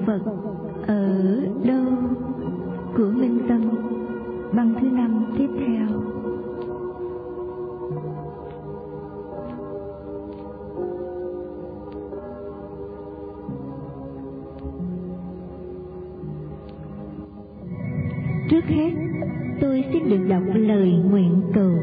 Phật ở đâu của Minh Tâm, băng thứ 5 tiếp theo. Trước hết, tôi xin được đọc lời nguyện cầu.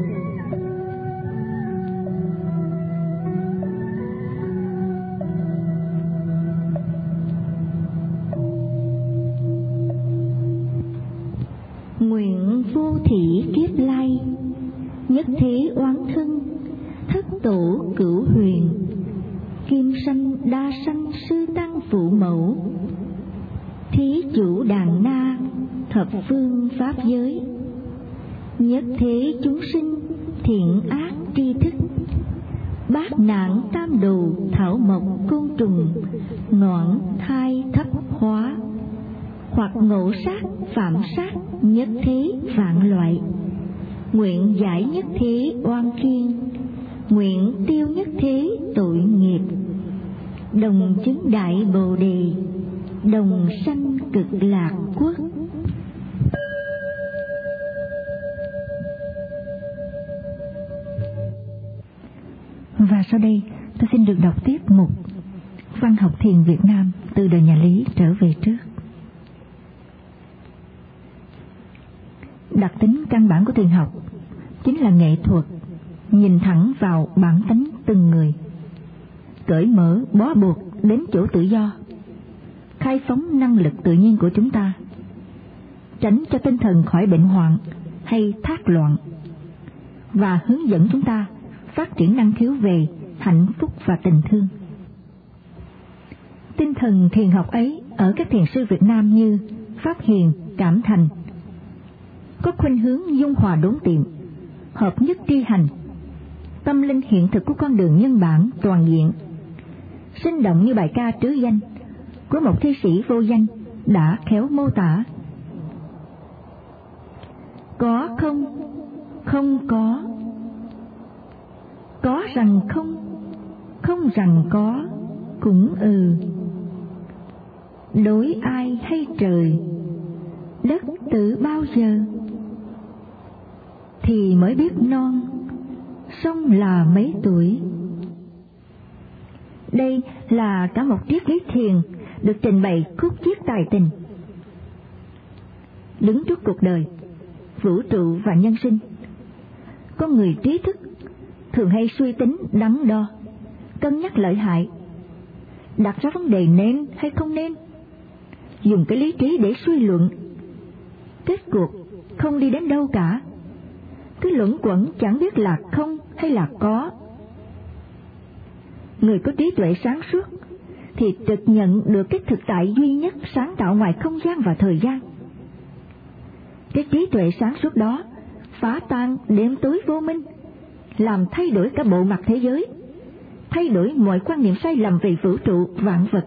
Nguyện vô thỉ kiếp lai, nhất thế oán thân, thất tổ cửu huyền, kim sanh đa sanh sư tăng phụ mẫu, thí chủ đàn na thập phương pháp giới, nhất thế chúng sinh thiện ác tri thức, bát nạn tam đồ thảo mộc côn trùng, noãn thai thấp hóa, hoặc ngộ sát phạm sát nhất thế vạn loại, nguyện giải nhất thế oan khiên, nguyện tiêu nhất thế tội nghiệp, đồng chứng đại bồ đề, đồng sanh cực lạc quốc. Và sau đây tôi xin được đọc tiếp mục Văn học thiền Việt Nam từ đời nhà Lý trở về trước. Đặc tính căn bản của thiền học chính là nghệ thuật nhìn thẳng vào bản tánh từng người, cởi mở bó buộc đến chỗ tự do, khai phóng năng lực tự nhiên của chúng ta, tránh cho tinh thần khỏi bệnh hoạn hay thác loạn, và hướng dẫn chúng ta phát triển năng khiếu về hạnh phúc và tình thương. Tinh thần thiền học ấy ở các thiền sư Việt Nam như Pháp Hiền, Cảm Thành có khuynh hướng dung hòa đốn tiệm, hợp nhất tri hành, tâm linh hiện thực của con đường nhân bản toàn diện, sinh động như bài ca trứ danh của một thi sĩ vô danh đã khéo mô tả. Có không, không có rằng không, không rằng có, cũng đối ai hay trời, đất từ bao giờ, thì mới biết non, sông là mấy tuổi. Đây là cả một triết lý thiền được trình bày khúc chiết tài tình. Đứng trước cuộc đời, vũ trụ và nhân sinh, con người trí thức thường hay suy tính đắn đo, cân nhắc lợi hại, đặt ra vấn đề nên hay không nên, dùng cái lý trí để suy luận. Kết cuộc không đi đến đâu cả, cứ luẩn quẩn chẳng biết là không hay là có. Người có trí tuệ sáng suốt thì trực nhận được cái thực tại duy nhất sáng tạo ngoài không gian và thời gian. Cái trí tuệ sáng suốt đó phá tan đêm tối vô minh, làm thay đổi cả bộ mặt thế giới, thay đổi mọi quan niệm sai lầm về vũ trụ vạn vật.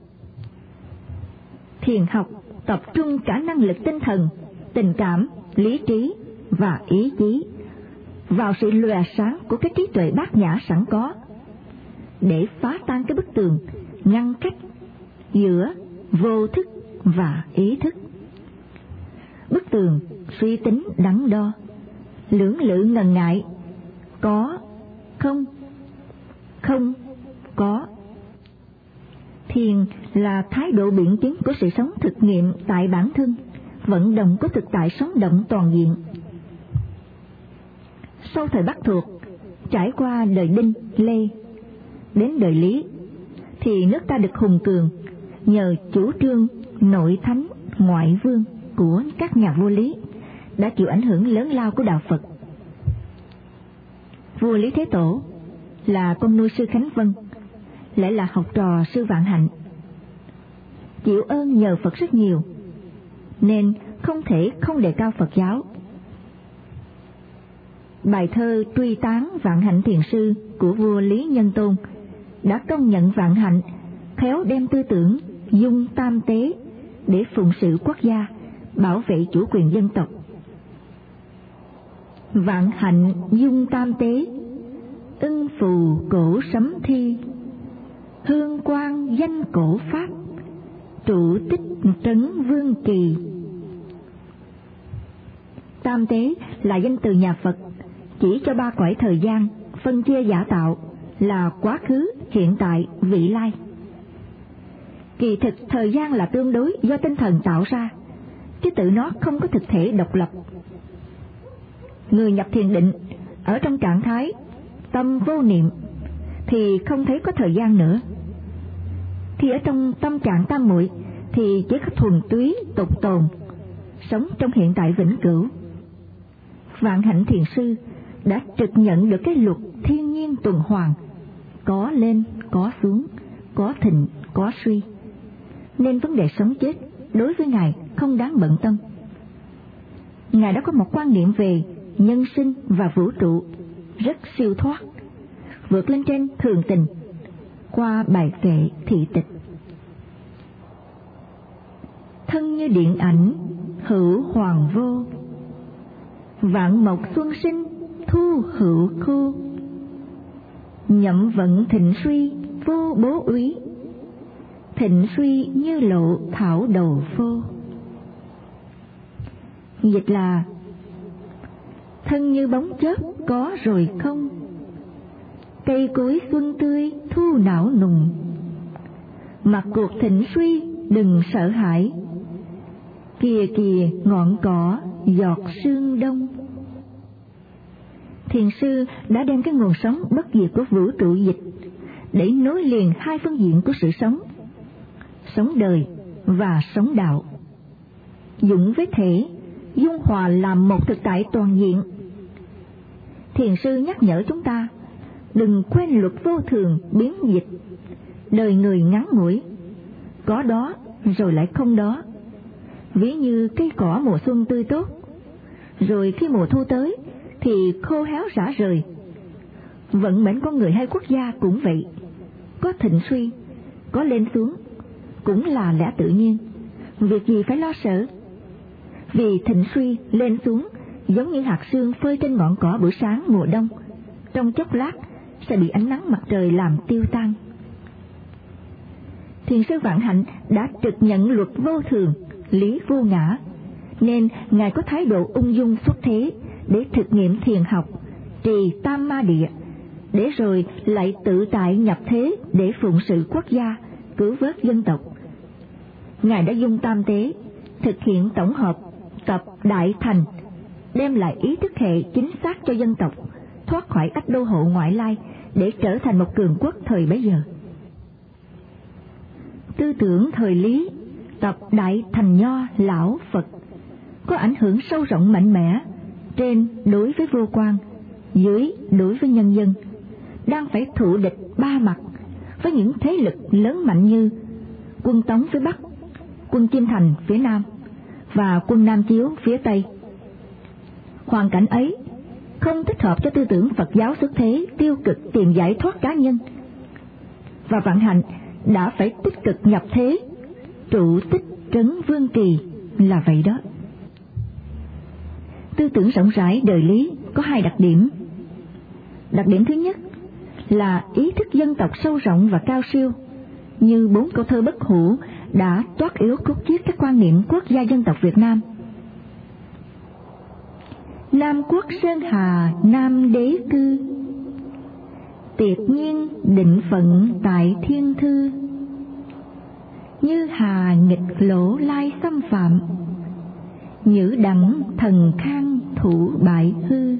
Thiền học tập trung cả năng lực tinh thần, tình cảm, lý trí và ý chí vào sự lóe sáng của cái trí tuệ bát nhã sẵn có, để phá tan cái bức tường ngăn cách giữa vô thức và ý thức. Bức tường suy tính đắn đo, lưỡng lự ngần ngại, có, không, không, có. Thiền là thái độ biện chứng của sự sống thực nghiệm tại bản thân, vận động của thực tại sống động toàn diện. Sau thời Bắc thuộc, trải qua đời Đinh, Lê, đến đời Lý, thì nước ta được hùng cường nhờ chủ trương nội thánh ngoại vương của các nhà vua Lý, đã chịu ảnh hưởng lớn lao của đạo Phật. Vua Lý Thế Tổ là con nuôi sư Khánh Vân, lại là học trò sư Vạn Hạnh, chịu ơn nhờ Phật rất nhiều, nên không thể không đề cao Phật giáo. Bài thơ truy tán Vạn Hạnh thiền sư của vua Lý Nhân Tôn đã công nhận Vạn Hạnh khéo đem tư tưởng dung tam tế để phụng sự quốc gia, bảo vệ chủ quyền dân tộc. Vạn Hạnh dung tam tế, ưng phù cổ sấm thi, hương quang danh cổ pháp, trụ tích trấn vương kỳ. Tam tế là danh từ nhà Phật chỉ cho ba cõi thời gian phân chia giả tạo là quá khứ, hiện tại, vị lai. Kỳ thực thời gian là tương đối do tinh thần tạo ra, chứ tự nó không có thực thể độc lập. Người nhập thiền định ở trong trạng thái tâm vô niệm thì không thấy có thời gian nữa. Khi ở trong tâm trạng tam muội thì chỉ có thuần túy tục tồn, sống trong hiện tại vĩnh cửu. Vạn Hạnh thiền sư đã trực nhận được cái luật thiên nhiên tuần hoàn, có lên có xuống, có thịnh có suy, nên vấn đề sống chết đối với Ngài không đáng bận tâm. Ngài đã có một quan niệm về nhân sinh và vũ trụ rất siêu thoát, vượt lên trên thường tình qua bài kệ thị tịch. Thân như điện ảnh hữu hoàng vô, vạn mộc xuân sinh thu hữu khu, nhậm vận thịnh suy vô bố úy, thịnh suy như lộ thảo đầu phô. Dịch là thân như bóng chớp có rồi không, cây cối xuân tươi thu não nùng, mặt cuộc thịnh suy đừng sợ hãi, kìa kìa ngọn cỏ giọt sương đông. Thiền sư đã đem cái nguồn sống bất diệt của vũ trụ dịch để nối liền hai phương diện của sự sống, sống đời và sống đạo, dụng với thể dung hòa làm một thực tại toàn diện. Thiền sư nhắc nhở chúng ta đừng quên luật vô thường biến dịch, đời người ngắn ngủi, có đó rồi lại không đó. Ví như cây cỏ mùa xuân tươi tốt, rồi khi mùa thu tới thì khô héo rã rời. Vận mệnh con người hay quốc gia cũng vậy, có thịnh suy, có lên xuống, cũng là lẽ tự nhiên, việc gì phải lo sợ. Vì thịnh suy lên xuống giống như hạt sương phơi trên ngọn cỏ buổi sáng mùa đông, trong chốc lát sẽ bị ánh nắng mặt trời làm tiêu tan. Thiền sư Vạn Hạnh đã trực nhận luật vô thường, lý vô ngã, nên Ngài có thái độ ung dung xuất thế để thực nghiệm thiền học, trì tam ma địa, để rồi lại tự tại nhập thế để phụng sự quốc gia, cứu vớt dân tộc. Ngài đã dung tam tế, thực hiện tổng hợp, tập đại thành, đem lại ý thức hệ chính xác cho dân tộc, thoát khỏi ách đô hộ ngoại lai để trở thành một cường quốc thời bấy giờ. Tư tưởng thời Lý, tập đại thành nho lão Phật có ảnh hưởng sâu rộng mạnh mẽ, trên đối với vô quan, dưới đối với nhân dân, đang phải thụ địch ba mặt với những thế lực lớn mạnh như quân Tống phía Bắc, quân Kim Thành phía Nam và quân Nam Chiếu phía Tây. Hoàn cảnh ấy không thích hợp cho tư tưởng Phật giáo xuất thế tiêu cực tìm giải thoát cá nhân, và Vạn Hạnh đã phải tích cực nhập thế, trụ tích trấn vương kỳ là vậy đó. Tư tưởng rộng rãi đời Lý có hai đặc điểm. Đặc điểm thứ nhất là ý thức dân tộc sâu rộng và cao siêu, như 4 câu thơ bất hủ đã toát yếu cốt chiết các quan niệm quốc gia dân tộc Việt Nam. Nam quốc sơn hà nam đế cư, tiệt nhiên định phận tại thiên thư, như hà nghịch lỗ lai xâm phạm, nhữ đẳng thần khang thủ bại hư.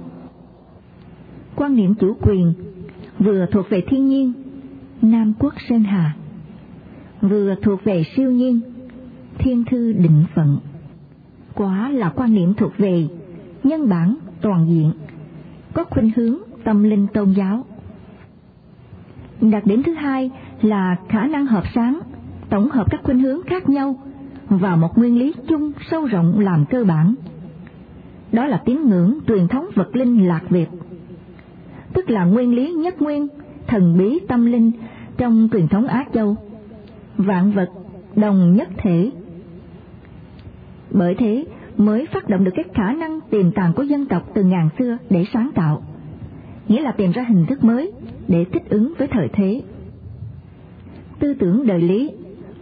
Quan niệm chủ quyền vừa thuộc về thiên nhiên, Nam quốc sơn hà, vừa thuộc về siêu nhiên, thiên thư định phận. Quả là quan niệm thuộc về nhân bản toàn diện, có khuynh hướng tâm linh tôn giáo. Đặc điểm thứ hai là khả năng hợp sáng, tổng hợp các khuynh hướng khác nhau vào một nguyên lý chung sâu rộng làm cơ bản. Đó là tín ngưỡng truyền thống vật linh Lạc Việt, tức là nguyên lý nhất nguyên, thần bí tâm linh trong truyền thống Á Châu, vạn vật đồng nhất thể. Bởi thế mới phát động được cái khả năng tiềm tàng của dân tộc từ ngàn xưa để sáng tạo, nghĩa là tìm ra hình thức mới để thích ứng với thời thế. Tư tưởng đời Lý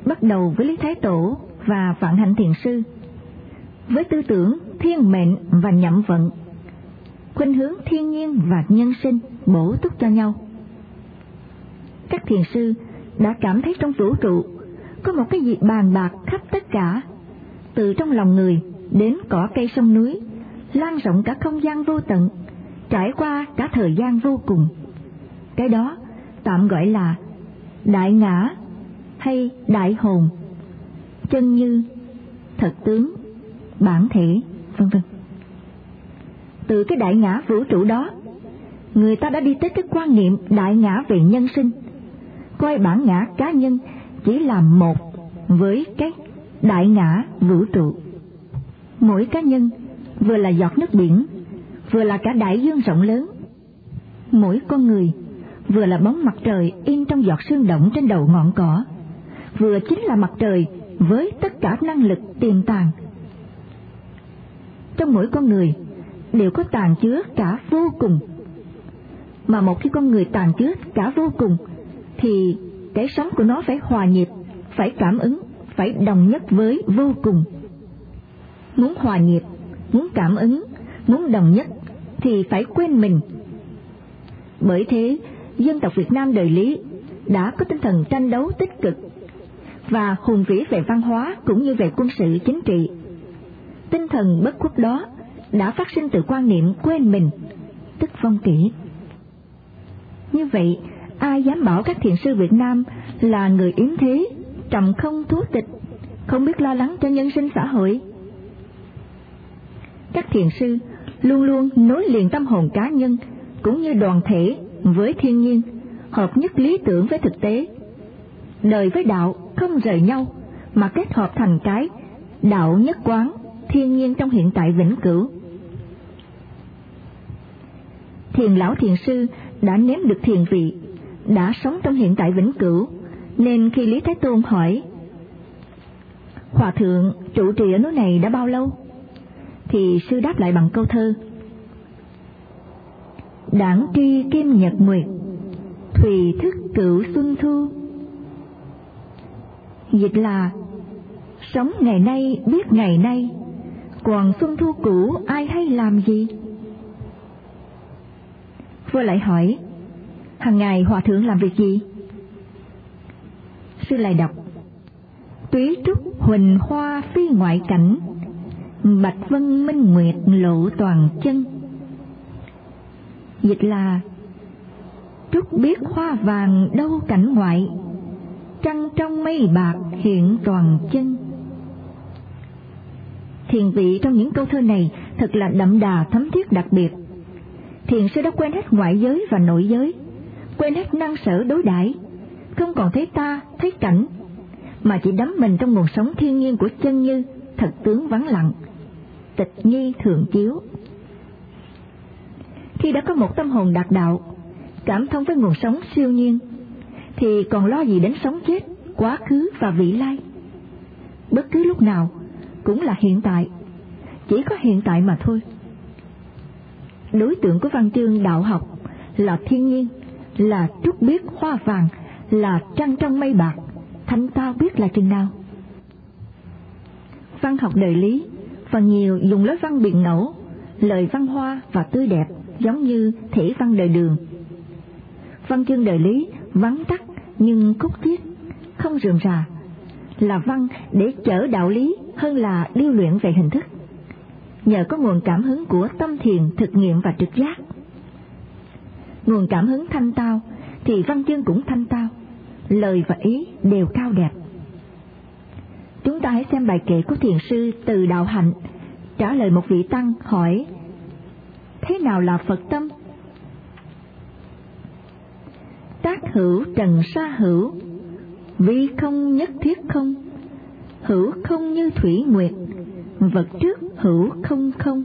bắt đầu với Lý Thái Tổ và Vạn Hạnh Thiền Sư, với tư tưởng thiên mệnh và nhậm vận, khuynh hướng thiên nhiên và nhân sinh bổ túc cho nhau. Các thiền sư đã cảm thấy trong vũ trụ có một cái gì bàn bạc khắp tất cả, từ trong lòng người đến cỏ cây sông núi, lan rộng cả không gian vô tận, trải qua cả thời gian vô cùng. Cái đó tạm gọi là đại ngã hay đại hồn, chân như, thật tướng, bản thể, vân vân. Từ cái đại ngã vũ trụ đó, người ta đã đi tới cái quan niệm đại ngã về nhân sinh, coi bản ngã cá nhân chỉ là một với cái đại ngã vũ trụ. Mỗi cá nhân vừa là giọt nước biển, vừa là cả đại dương rộng lớn. Mỗi con người vừa là bóng mặt trời in trong giọt sương động trên đầu ngọn cỏ, vừa chính là mặt trời với tất cả năng lực tiềm tàng. Trong mỗi con người đều có tàng chứa cả vô cùng, mà một khi con người tàng chứa cả vô cùng thì cái sống của nó phải hòa nhịp, phải cảm ứng, phải đồng nhất với vô cùng. Muốn hòa nhịp, muốn cảm ứng, muốn đồng nhất thì phải quên mình. Bởi thế, dân tộc Việt Nam đời Lý đã có tinh thần tranh đấu tích cực và hùng vĩ về văn hóa cũng như về quân sự chính trị. Tinh thần bất khuất đó đã phát sinh từ quan niệm quên mình, tức vong kỷ. Như vậy, ai dám bảo các thiền sư Việt Nam là người yếm thế, trầm không thú tịch, không biết lo lắng cho nhân sinh xã hội? Các thiền sư luôn luôn nối liền tâm hồn cá nhân cũng như đoàn thể với thiên nhiên, hợp nhất lý tưởng với thực tế. Đời với đạo không rời nhau mà kết hợp thành cái đạo nhất quán, thiên nhiên trong hiện tại vĩnh cửu. Thiền lão thiền sư đã nếm được thiền vị, đã sống trong hiện tại vĩnh cửu, nên khi Lý Thái Tôn hỏi: Hòa thượng trụ trì ở núi này đã bao lâu? Thì sư đáp lại bằng câu thơ: Đảng tri kim nhật nguyệt, thùy thức cửu xuân thu. Dịch là: sống ngày nay biết ngày nay, còn xuân thu cũ ai hay làm gì? Vua lại hỏi: hàng ngày hòa thượng làm việc gì? Sư lại đọc: túy trúc huỳnh hoa phi ngoại cảnh, bạch vân minh nguyệt lộ toàn chân. Dịch là: trúc biết hoa vàng đâu cảnh ngoại, trăng trong mây bạc hiện toàn chân. Thiền vị trong những câu thơ này thật là đậm đà thấm thiết đặc biệt. Thiền sư đã quên hết ngoại giới và nội giới, quên hết năng sở đối đãi, không còn thấy ta, thấy cảnh, mà chỉ đắm mình trong nguồn sống thiên nhiên của chân như, thật tướng vắng lặng, tịch nhi thường chiếu. Khi đã có một tâm hồn đạt đạo, cảm thông với nguồn sống siêu nhiên, thì còn lo gì đến sống chết, quá khứ và vị lai? Bất cứ lúc nào cũng là hiện tại, chỉ có hiện tại mà thôi. Đối tượng của văn chương đạo học là thiên nhiên, là trúc biếc hoa vàng, là trăng trong mây bạc, thanh tao biết là chừng nào. Văn học đời Lý phần nhiều dùng lối văn biện ngẫu, lời văn hoa và tươi đẹp, giống như thể văn đời Đường. Văn chương đời Lý vắn tắt nhưng khúc chiết, không rườm rà, là văn để chở đạo lý hơn là điêu luyện về hình thức. Nhờ có nguồn cảm hứng của tâm thiền, thực nghiệm và trực giác. Nguồn cảm hứng thanh tao thì văn chương cũng thanh tao, lời và ý đều cao đẹp. Chúng ta hãy xem bài kệ của thiền sư Từ Đạo Hạnh trả lời một vị tăng hỏi: thế nào là Phật tâm? Tác hữu trần sa hữu, vi không nhất thiết không, hữu không như thủy nguyệt, vật trước hữu không không.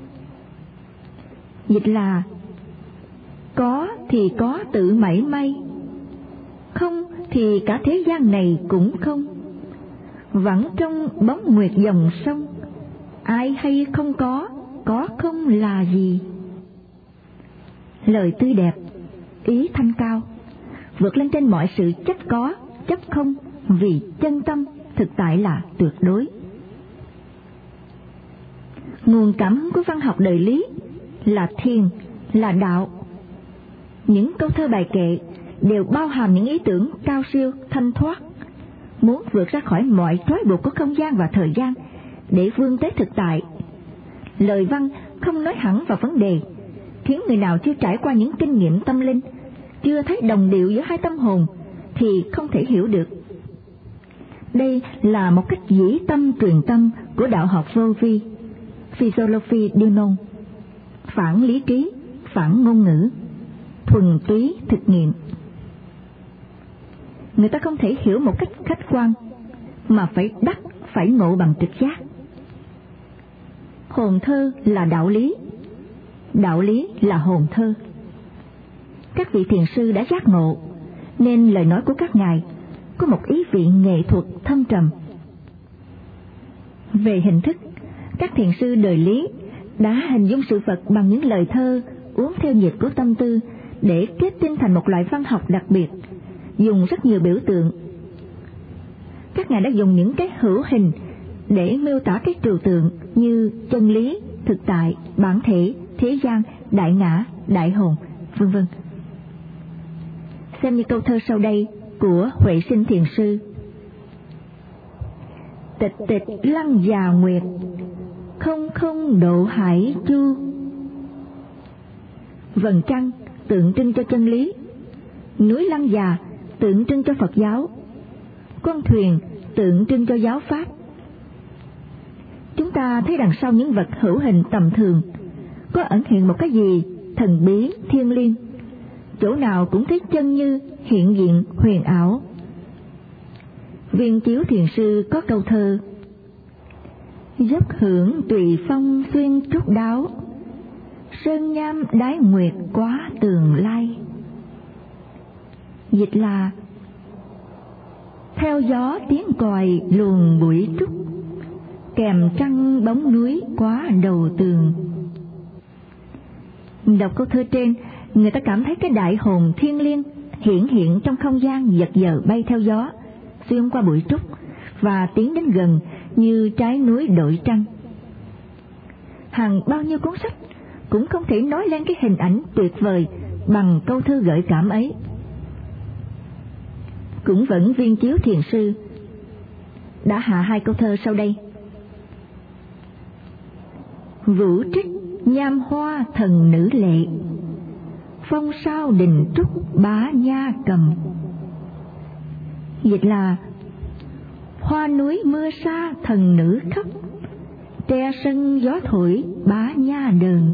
Dịch là: có thì có tự mảy may, không thì cả thế gian này cũng không, vẳng trong bóng nguyệt dòng sông, ai hay không có không là gì. Lời tươi đẹp, ý thanh cao, vượt lên trên mọi sự chấp có, chấp không vì chân tâm thực tại là tuyệt đối. Nguồn cảm hứng của văn học đời Lý là thiền, là đạo. Những câu thơ bài kệ đều bao hàm những ý tưởng cao siêu, thanh thoát, muốn vượt ra khỏi mọi trói buộc của không gian và thời gian để vươn tới thực tại. Lời văn không nói hẳn vào vấn đề, khiến người nào chưa trải qua những kinh nghiệm tâm linh, chưa thấy đồng điệu giữa hai tâm hồn thì không thể hiểu được. Đây là một cách dĩ tâm truyền tâm của đạo học vô vi, Philosophie du non, phản lý trí, phản ngôn ngữ, thuần túy thực nghiệm. Người ta không thể hiểu một cách khách quan, mà phải đắc, phải ngộ bằng trực giác. Hồn thơ là đạo lý, đạo lý là hồn thơ. Các vị thiền sư đã giác ngộ, nên lời nói của các ngài có một ý vị nghệ thuật thâm trầm. Về hình thức, các thiền sư đời Lý đã hình dung sự vật bằng những lời thơ uốn theo nhịp của tâm tư để kết tinh thành một loại văn học đặc biệt, dùng rất nhiều biểu tượng. Các ngài đã dùng những cái hữu hình để miêu tả các trừu tượng như chân lý, thực tại, bản thể, thế gian, đại ngã, đại hồn, vân vân. Xem như câu thơ sau đây của Huệ Sinh thiền sư: tịch tịch lăng già nguyệt, không không độ hải chu. Vầng trăng tượng trưng cho chân lý, núi Lăng Già tượng trưng cho Phật giáo, con thuyền tượng trưng cho giáo pháp. Chúng ta thấy đằng sau những vật hữu hình tầm thường có ẩn hiện một cái gì thần bí thiêng liêng, chỗ nào cũng thấy chân như hiện diện huyền ảo. Viên Chiếu thiền sư có câu thơ: dốc hưởng tùy phong xuyên trúc đáo, sơn nham đái nguyệt quá tường lai. Dịch là: theo gió tiếng còi luồn bụi trúc, kèm trăng bóng núi quá đầu tường. Đọc câu thơ trên, người ta cảm thấy cái đại hồn thiêng liêng hiển hiện trong không gian giật giờ bay theo gió, xuyên qua bụi trúc và tiến đến gần như trái núi đội trăng. Hàng bao nhiêu cuốn sách cũng không thể nói lên cái hình ảnh tuyệt vời bằng câu thơ gợi cảm ấy. Cũng vẫn Viên Chiếu thiền sư đã hạ hai câu thơ sau đây: vũ trích nham hoa thần nữ lệ, phong sao đình trúc bá nha cầm. Dịch là: hoa núi mưa sa thần nữ khóc, tre sân gió thổi bá nha đờn.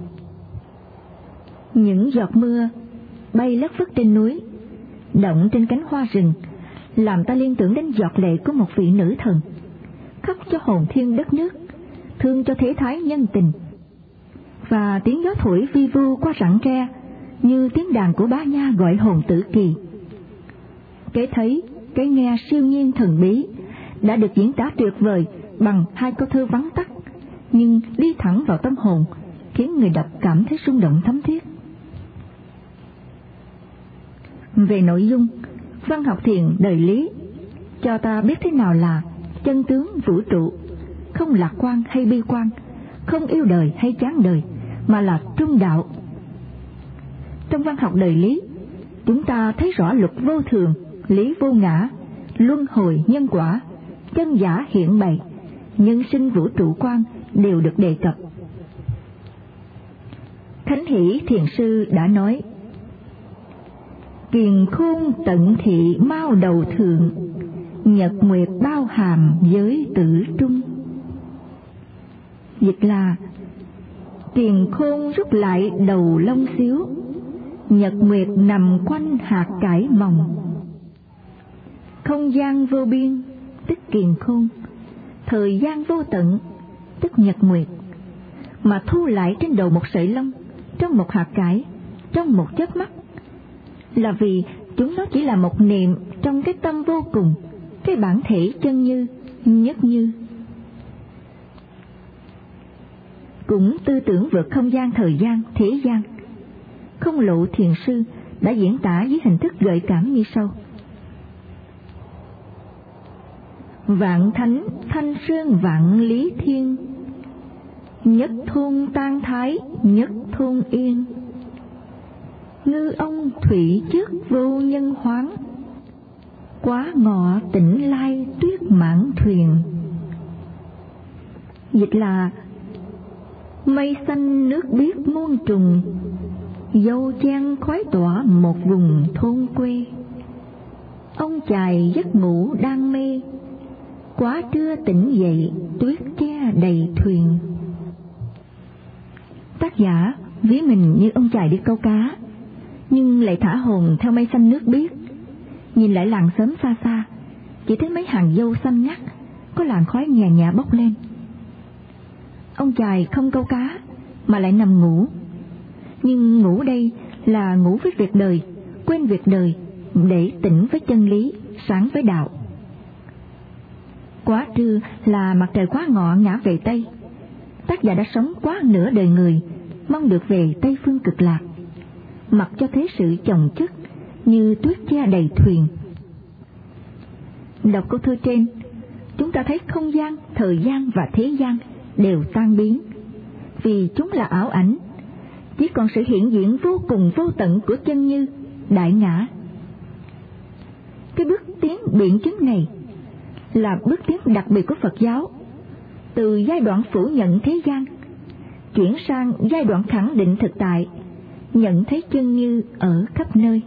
Những giọt mưa bay lất phất trên núi, động trên cánh hoa rừng, làm ta liên tưởng đến giọt lệ của một vị nữ thần, khóc cho hồn thiêng đất nước, thương cho thế thái nhân tình. Và tiếng gió thổi vi vu qua rặng tre như tiếng đàn của bá nha gọi hồn tử kỳ. Cái thấy, cái nghe siêu nhiên thần bí đã được diễn tả tuyệt vời bằng hai câu thơ vắn tắt, nhưng đi thẳng vào tâm hồn, khiến người đọc cảm thấy rung động thấm thiết. Về nội dung, văn học thiền đời Lý cho ta biết thế nào là chân tướng vũ trụ, không lạc quan hay bi quan, không yêu đời hay chán đời, mà là trung đạo. Trong văn học đời Lý, chúng ta thấy rõ luật vô thường, lý vô ngã, luân hồi nhân quả, chân giả hiện bày, nhân sinh vũ trụ quan đều được đề cập. Khánh Hỷ thiền sư đã nói: kiền khôn tận thị mao đầu thượng, nhật nguyệt bao hàm giới tử trung. Dịch là: kiền khôn rút lại đầu lông xíu, nhật nguyệt nằm quanh hạt cải mồng. Không gian vô biên tức kiền khôn, thời gian vô tận tức nhật nguyệt, mà thu lại trên đầu một sợi lông, trong một hạt cải, trong một chớp mắt, là vì chúng nó chỉ là một niệm trong cái tâm vô cùng, cái bản thể chân như, nhất như. Cũng tư tưởng vượt không gian thời gian, thế gian, Không Lộ thiền sư đã diễn tả với hình thức gợi cảm như sau: Vạn thánh thanh sơn vạn lý thiên, nhất thôn tan thái nhất thôn yên. Ngư ông thủy trước vô nhân hoáng, quá ngọ tỉnh lai tuyết mãn thuyền. Dịch là: mây xanh nước biếc muôn trùng, dâu chan khói tỏa một vùng thôn quê. Ông chài giấc ngủ đang mê, quá trưa tỉnh dậy tuyết che đầy thuyền. Tác giả ví mình như ông chài đi câu cá, nhưng lại thả hồn theo mây xanh nước biếc. Nhìn lại làng xóm xa xa, chỉ thấy mấy hàng dâu xanh ngắt, có làn khói nhẹ nhẹ bốc lên. Ông chài không câu cá mà lại nằm ngủ, nhưng ngủ đây là ngủ với việc đời, quên việc đời để tỉnh với chân lý, sáng với đạo. Quá trưa là mặt trời quá ngọ ngã về Tây. Tác giả đã sống quá nửa đời người, mong được về Tây phương cực lạc, mặc cho thế sự chồng chất như tuyết che đầy thuyền. Đọc câu thơ trên, chúng ta thấy không gian, thời gian và thế gian đều tan biến, vì chúng là ảo ảnh, chỉ còn sự hiện diện vô cùng vô tận của chân như, đại ngã. Cái bước tiến biện chứng này là bước tiến đặc biệt của Phật giáo, từ giai đoạn phủ nhận thế gian chuyển sang giai đoạn khẳng định thực tại, nhận thấy chân như ở khắp nơi.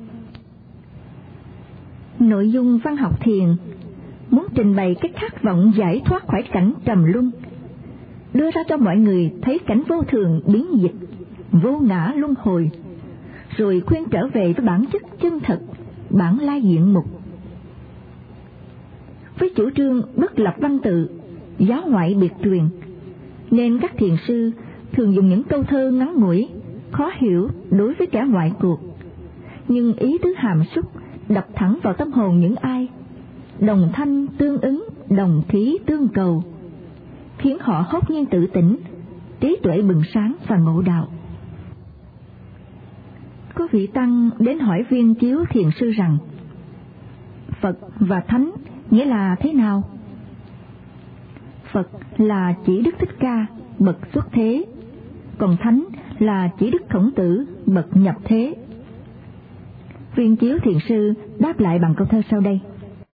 Nội dung văn học thiền muốn trình bày cái khát vọng giải thoát khỏi cảnh trầm luân, đưa ra cho mọi người thấy cảnh vô thường biến dịch, vô ngã luân hồi, rồi khuyên trở về với bản chất chân thật, bản lai diện mục. Với chủ trương bất lập văn tự, giáo ngoại biệt truyền, nên các thiền sư thường dùng những câu thơ ngắn ngủi, khó hiểu đối với kẻ ngoại cuộc, nhưng ý tứ hàm súc đập thẳng vào tâm hồn những ai đồng thanh tương ứng, đồng khí tương cầu, khiến họ hốt nhiên tự tỉnh, trí tuệ bừng sáng và ngộ đạo. Có vị tăng đến hỏi Viên Chiếu thiền sư rằng: Phật và Thánh nghĩa là thế nào? Phật là chỉ Đức Thích Ca, bậc xuất thế, còn Thánh là chỉ Đức Khổng Tử, bậc nhập thế. Viên Chiếu thiền sư đáp lại bằng câu thơ sau đây: